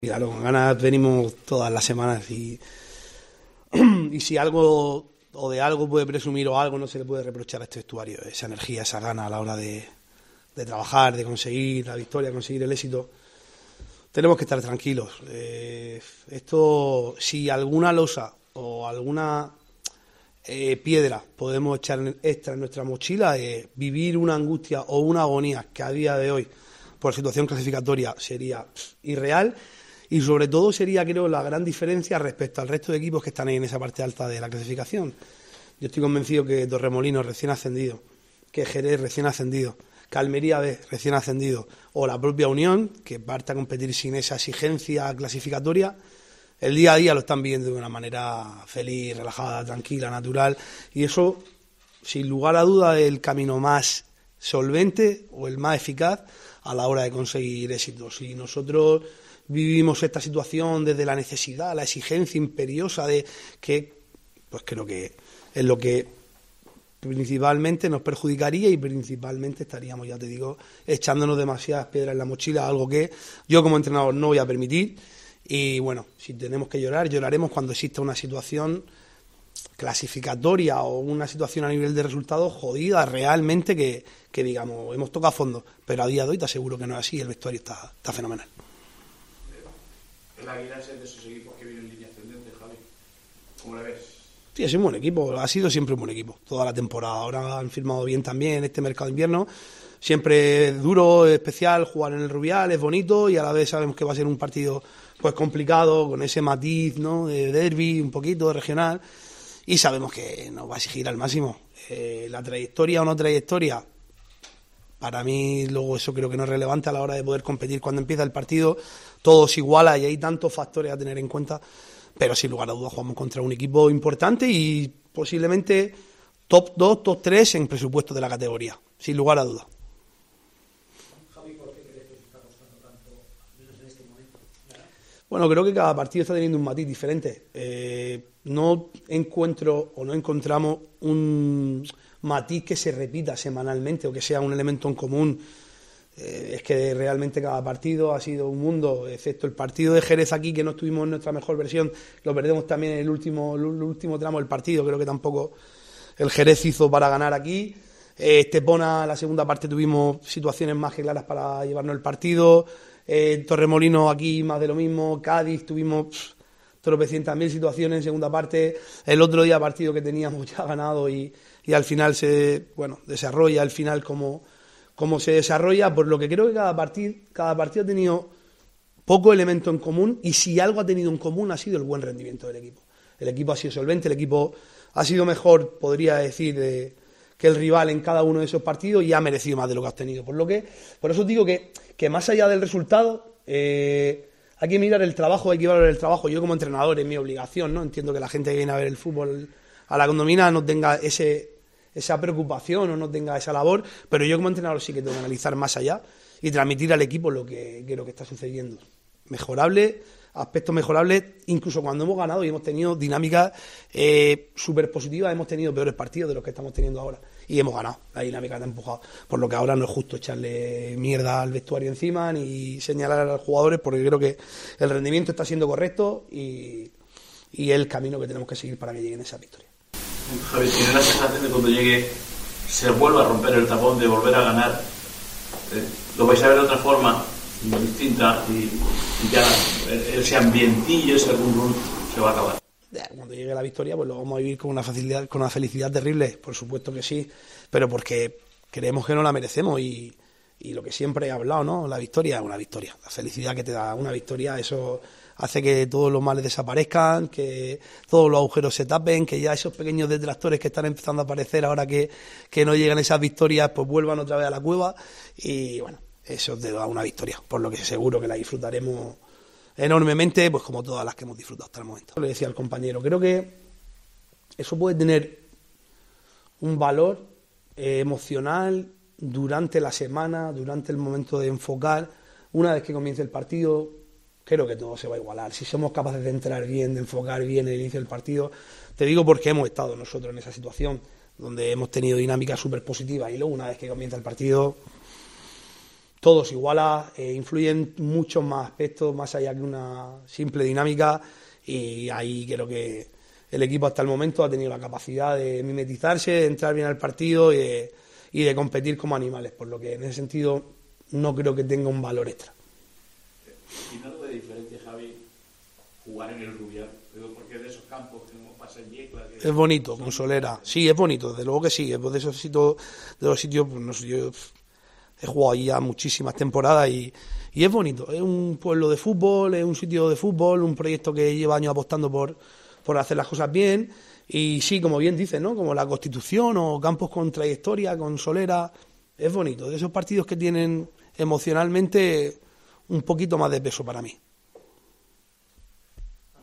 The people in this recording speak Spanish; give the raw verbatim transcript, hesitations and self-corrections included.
Claro, con ganas venimos todas las semanas y, y si algo o de algo puede presumir o algo no se le puede reprochar a este vestuario, esa energía, esa gana a la hora de, de trabajar, de conseguir la victoria, conseguir el éxito. Tenemos que estar tranquilos. Eh, esto, si alguna losa o alguna eh, piedra podemos echar extra en nuestra mochila, eh, vivir una angustia o una agonía que a día de hoy, por situación clasificatoria, sería pff, irreal. Y sobre todo sería, creo, la gran diferencia respecto al resto de equipos que están ahí en esa parte alta de la clasificación. Yo estoy convencido que Torremolinos recién ascendido, que Jerez recién ascendido, que Almería B recién ascendido, o la propia Unión, que parte a competir sin esa exigencia clasificatoria, el día a día lo están viviendo de una manera feliz, relajada, tranquila, natural. Y eso, sin lugar a duda, es el camino más solvente o el más eficaz a la hora de conseguir éxitos. Y nosotros vivimos esta situación desde la necesidad, la exigencia imperiosa de que, pues creo que es lo que principalmente nos perjudicaría y principalmente estaríamos, ya te digo, echándonos demasiadas piedras en la mochila, algo que yo como entrenador no voy a permitir. Y bueno, si tenemos que llorar, lloraremos cuando exista una situación clasificatoria o una situación a nivel de resultados jodida realmente que, que digamos, hemos tocado a fondo, pero a día de hoy te aseguro que no es así, el vestuario está, está fenomenal. El Águila es el de esos equipos que vienen en línea ascendente, Javi. ¿Cómo le ves? Sí, es un buen equipo, ha sido siempre un buen equipo, toda la temporada. Ahora han firmado bien también en este mercado de invierno. Siempre es duro, especial, jugar en el Rubial, es bonito y a la vez sabemos que va a ser un partido pues complicado, con ese matiz, ¿no?, de derbi, un poquito de regional, y sabemos que nos va a exigir al máximo. Eh, la trayectoria o no trayectoria, para mí luego eso creo que no es relevante a la hora de poder competir cuando empieza el partido. Todo se iguala y hay tantos factores a tener en cuenta, pero sin lugar a dudas jugamos contra un equipo importante y posiblemente top dos, top tres en presupuesto de la categoría, sin lugar a dudas. Javi, ¿por qué crees que está costando tanto, menos en este momento? Bueno, creo que cada partido está teniendo un matiz diferente. Eh, no encuentro o no encontramos un matiz que se repita semanalmente o que sea un elemento en común. Eh, es que realmente cada partido ha sido un mundo, excepto el partido de Jerez aquí, que no estuvimos en nuestra mejor versión, lo perdemos también en el último, el último tramo del partido, creo que tampoco el Jerez hizo para ganar aquí. Eh, Estepona, la segunda parte tuvimos situaciones más que claras para llevarnos el partido. Eh, Torremolinos aquí más de lo mismo. Cádiz tuvimos pff, tropecientas mil situaciones en segunda parte. El otro día partido que teníamos ya ganado y, y al final se bueno desarrolla al final como, como se desarrolla, por lo que creo que cada partido, cada partido ha tenido poco elemento en común y si algo ha tenido en común ha sido el buen rendimiento del equipo. El equipo ha sido solvente, el equipo ha sido mejor, podría decir, de, que el rival en cada uno de esos partidos y ha merecido más de lo que ha obtenido. Por lo que, por eso digo que, que más allá del resultado, eh, hay que mirar el trabajo, hay que valorar el trabajo. Yo como entrenador es mi obligación, ¿no? Entiendo que la gente que viene a ver el fútbol a la condomina no tenga ese, esa preocupación o no tenga esa labor, pero yo como entrenador sí que tengo que analizar más allá y transmitir al equipo lo que creo que está sucediendo. Mejorable, aspectos mejorables, incluso cuando hemos ganado y hemos tenido dinámicas eh, súper positivas, hemos tenido peores partidos de los que estamos teniendo ahora y hemos ganado, la dinámica te ha empujado, por lo que ahora no es justo echarle mierda al vestuario encima ni señalar a los jugadores, porque creo que el rendimiento está siendo correcto y, y es el camino que tenemos que seguir para que lleguen esa victoria. Javi, ¿tiene la sensación de cuando llegue se vuelva a romper el tapón de volver a ganar? Eh, ¿Lo vais a ver de otra forma, distinta, y, y ya ese ambientillo, ese rum rum se va a acabar? Cuando llegue la victoria pues lo vamos a vivir con una facilidad, con una felicidad terrible, por supuesto que sí, pero porque creemos que no la merecemos y, y lo que siempre he hablado, ¿no? La victoria es una victoria, la felicidad que te da una victoria, eso hace que todos los males desaparezcan, que todos los agujeros se tapen, que ya esos pequeños detractores que están empezando a aparecer ahora que, que no llegan esas victorias pues vuelvan otra vez a la cueva y bueno, eso te da una victoria, por lo que seguro que la disfrutaremos enormemente, pues como todas las que hemos disfrutado hasta el momento. Le decía al compañero, creo que eso puede tener un valor eh, emocional durante la semana, durante el momento de enfocar. Una vez que comience el partido, creo que todo se va a igualar. Si somos capaces de entrar bien, de enfocar bien el inicio del partido, te digo porque hemos estado nosotros en esa situación, donde hemos tenido dinámicas súper positivas y luego una vez que comienza el partido todo se iguala, eh, influyen muchos más aspectos, más allá que una simple dinámica, y ahí creo que el equipo hasta el momento ha tenido la capacidad de mimetizarse, de entrar bien al partido y de, y de competir como animales, por lo que en ese sentido no creo que tenga un valor extra. ¿Y algo de diferencia, Javi, jugar en el Rubial? Porque de esos campos que no pasa en Yecla... Que es bonito, con Solera. Sí, es bonito, desde luego que sí. Es de esos sitios, de los sitios, pues no sé, yo he jugado allí ya muchísimas temporadas y, y es bonito. Es un pueblo de fútbol, es un sitio de fútbol, un proyecto que lleva años apostando por, por hacer las cosas bien. Y sí, como bien dices, ¿no? Como la Constitución o campos con trayectoria, con Solera, es bonito. De esos partidos que tienen emocionalmente un poquito más de peso para mí.